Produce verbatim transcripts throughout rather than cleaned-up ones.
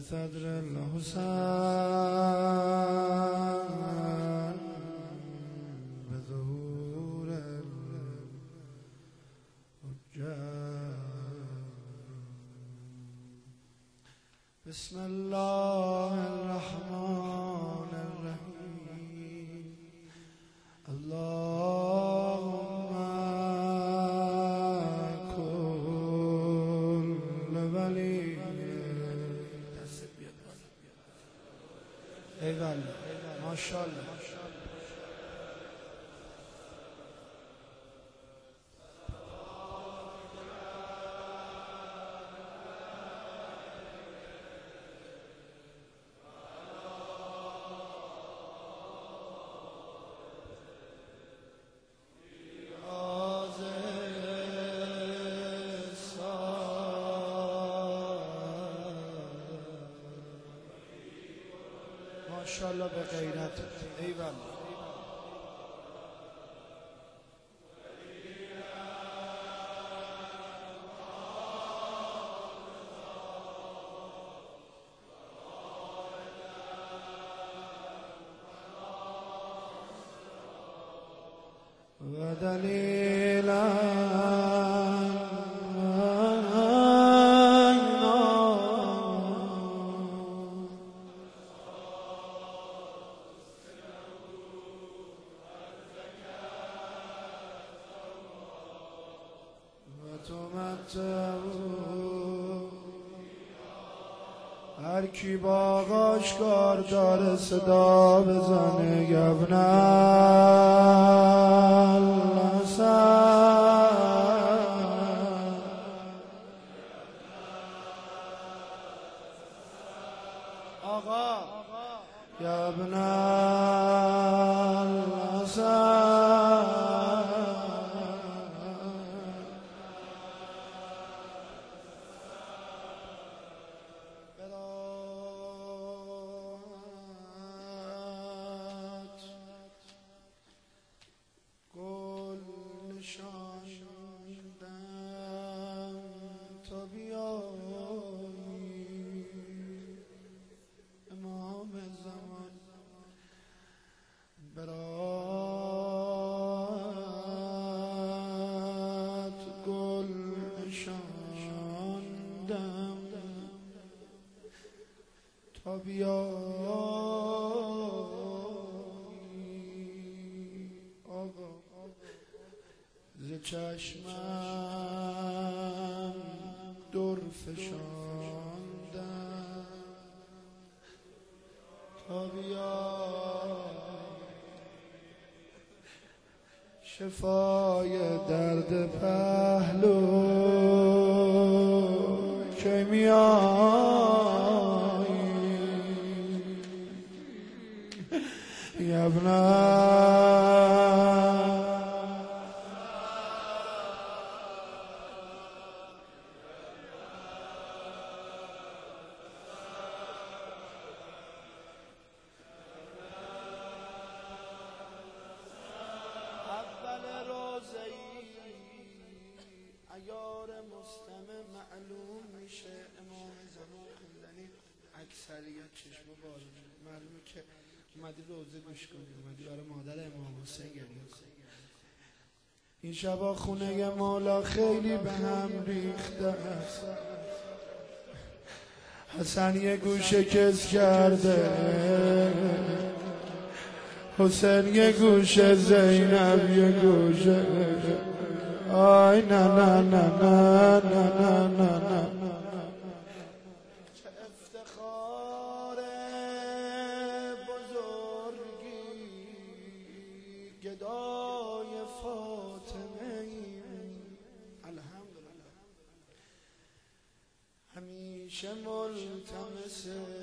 صدر الحسین به ظهور الحجت. بسم الله الرحمن الرحیم. اللهم کل ولی ایوال ماشاءالله. ماشاءالله به غیرت ایوان. و دلیلا هر کی باغاش کار داره صدا بزنه یبن الحسن. آقا یبن الحسن. ز چشمم در فشاندم تا بیای شفای درد پهلو که میایی یبنم. عیار مستمع معلوم میشه امام زمان خوندنی اکثریت چشم باز معلومه که اومدی روزه گوش کنی، اومدی برای مادر امام حسین گریه کنی. این شبا خونه مولا خیلی به هم ریخته است. حسن یه گوشه کز کرده، حسین یه گوشه، زینب یه گوشه. آی نه نه نه نه نه نه نه نه. چه افتخار بزرگی گدای فاطمه ایم. الحمدلله همیشه ملتمس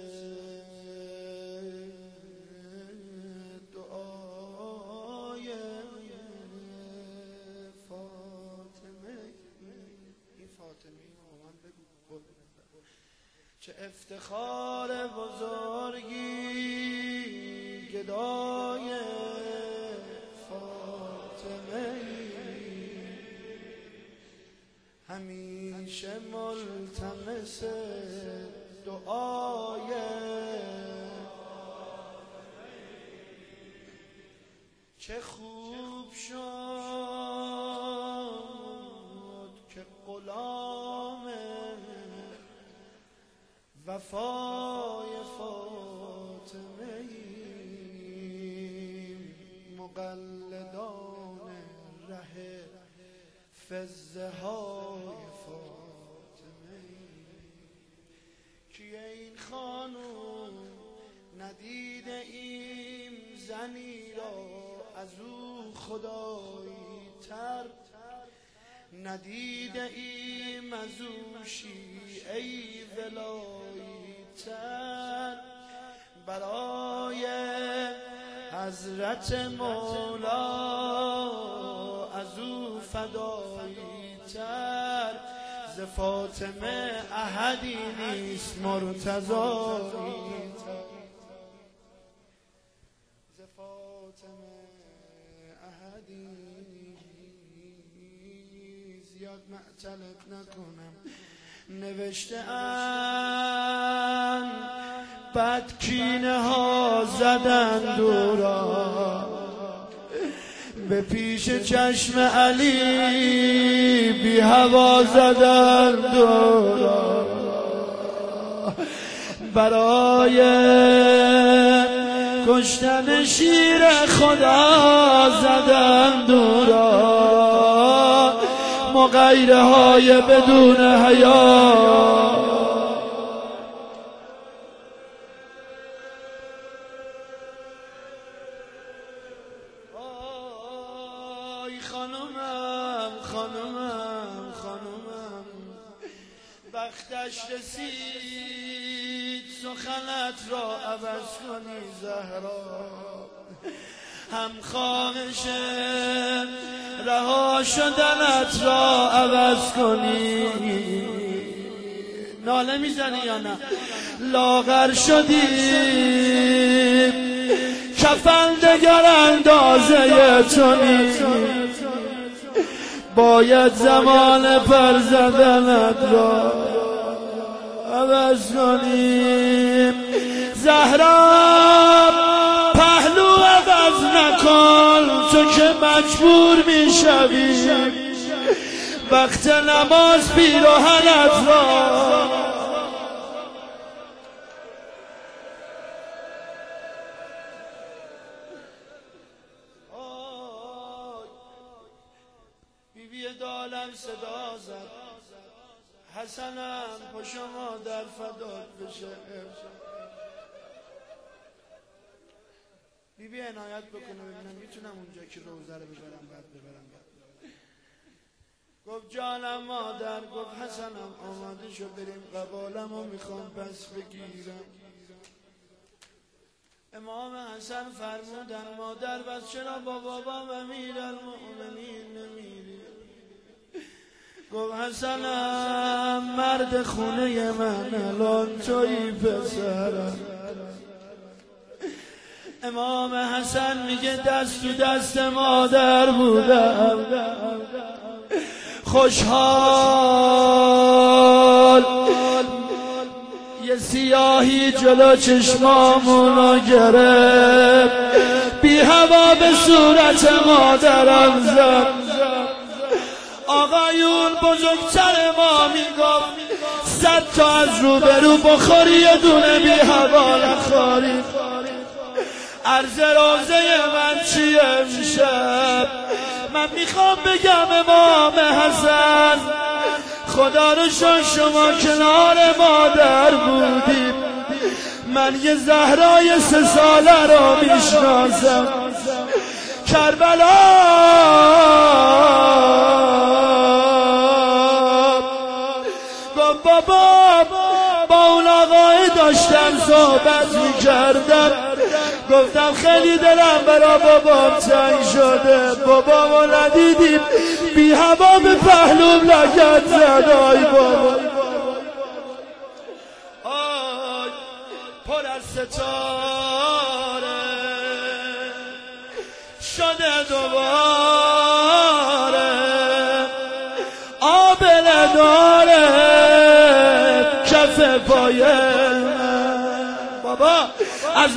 چه افتخار بزرگی گدای فاطمه همیشه ملتمس دعای چه خوب شد که غلام وفای فاطمه ایم، مقلدان ره فزه های فاطمه ایم. کیه این خانوم ندیده ایم زنی را از او خدایی تر، ندیده ایم از او شیعه ولایی تر، برای حضرت مولا از او فدایی تر، ز فاطمه احدی نیست مرتضایی تر، ز فاطمه احدی زیاد معطلت نکنم. نوشته ان بد کینه ها زدن دورا، به پیش چشم علی بی هوا زدن دورا، برای کشتن شیر خدا زدن دورا، مغیره های بدون حیا. آی خانومم خانومم خانومم، وقتش رسید سخنت را عوض کنی زهرا، هم خواهش رها شدنت را عوض کنی. ناله میزنی یا نه؟ لاغر شدی کفن دگر اندازه تو نیست، باید زمان پر زدنت را عوض کنی. زهرا پهلو عوض نکن، تو که مجبور میشوی وقت نماز پیراهنت را بیبی دالم صدا زد، حسنم پشت مادر فدات بشه. بیبی عنایت بکنه ببینم میتونم اونجا که روزه رو ببرم بعد ببرم بعد. گفت جانم مادر، گفت حسنم آماده شو بریم، قبالم رو میخوام پس بگیرم. امام حسن فرمودن مادر بس چرا با بابا امیرالمؤمنین نمیری؟ گفت حسنم مرد خونه من الان تویی پسرم. امام حسن میگه دست تو دست مادر بودم، خوشحال یه سیاهی جلو چشمامونو گرفت، بی هوا به صورت مادرم زد. آقایون بزرگتر ما میگفت صد تا از روبرو بخوری یه دونه بی هوا نخوری. عرض روزه من چیه امشب؟ من میخوام بگم امام حسن خدا رو شکر شما کنار مادر بودیم، من یه زهرای سه ساله رو میشناسم کربلا. گفت بابا با اون آقای داشتم صحبت میکردم، گفتم خیلی دلم برا بابام تنگ شده، بابامو ندیدیم بی هوا به پهلوم لگد زد. آی بابا آی پر از ستاره شده دوباره، آبله داره کف پایه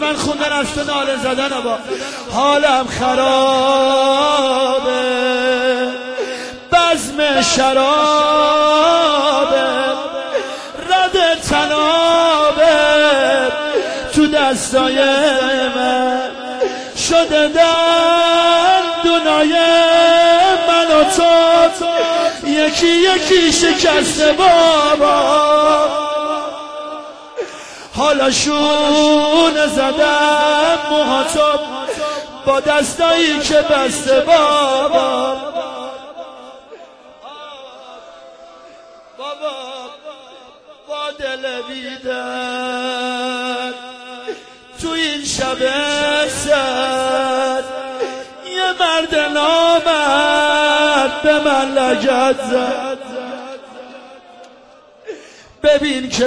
من خوندن از تو ناله زدن با حالم خرابه بزم شرابه رد تنابه تو دستای من شده در دنای من و تو یکی یکی شکسته بابا حالا شونه زدم موهاتو با دستایی که بسته بابا بابا با دل بیدن تو این شب سر یه مرد نامرد به من لگد زد ببین که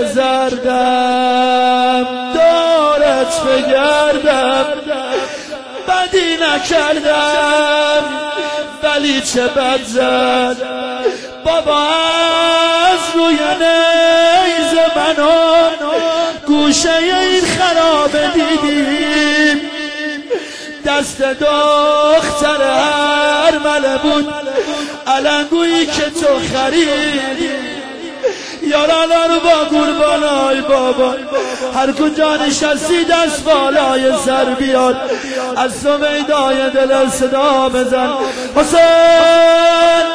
زردم دارت بگردم بدی نکردم ولی چه بد زد بابا از روی نیز منو گوشه این خرابه دیدیم دست دختر ارمله بود علنگویی که تو خریدی یارانان با قربانای بابا هر کجا نشستی دست بالای سر بیاد از تو میدای دل صدا بزن حسین